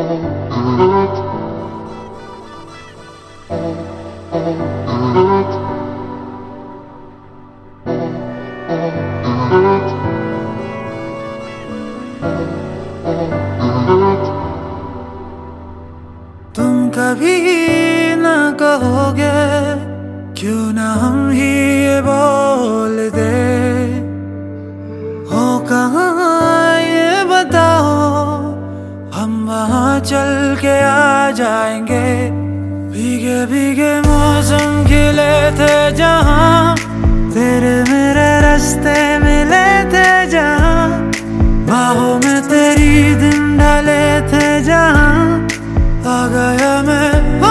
तुम कभी ना कहोगे क्यों ना हम ही ये बोल दे, हो कहाँ ये बताओ, हम वहाँ चल के आ जाएंगे। भीगे भीगे मौसम खिले थे जहाँ, तेरे मेरे रास्ते मिले थे जहाँ, बाहों में तेरी दिन ढले थे जहाँ, आ गया मैं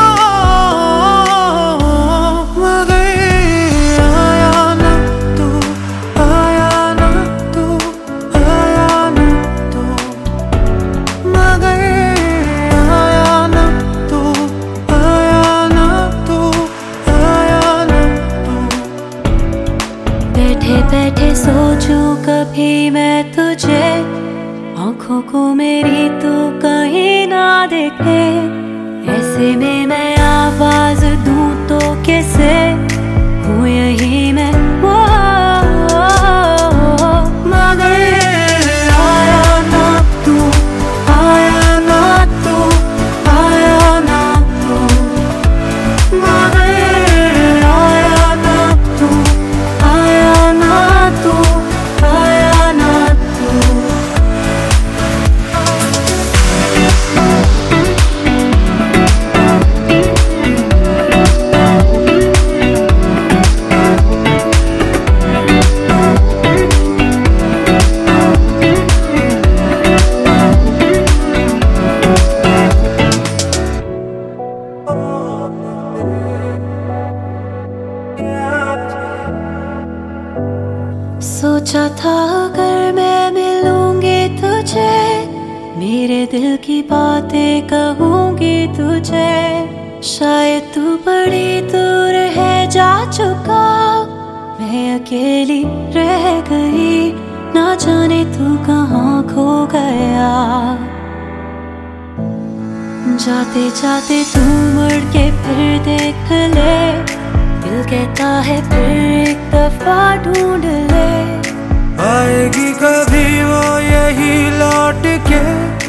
बैठे सोचूं कभी मैं तुझे, आंखों को मेरी तू कहीं ना देखे, ऐसे में मैं आवाज दूं तो कैसे, हूँ यही मैं वो मगर आया ना तू, आया ना तू, आया ना तू, मगर आया ना तू, आया ना तू, आया ना तू। सोचा था अगर मैं मिलूंगी तुझे, मेरे दिल की बातें कहूंगी तुझे, शायद तू बड़ी दूर है जा चुका, मैं अकेली रह गई, ना जाने तू कहाँ खो गया। जाते जाते तू मुड़ के फिर देख ले, दिल कहता है फिर एक दफा ढूंढ ले, आएगी कभी वो यही लौट के।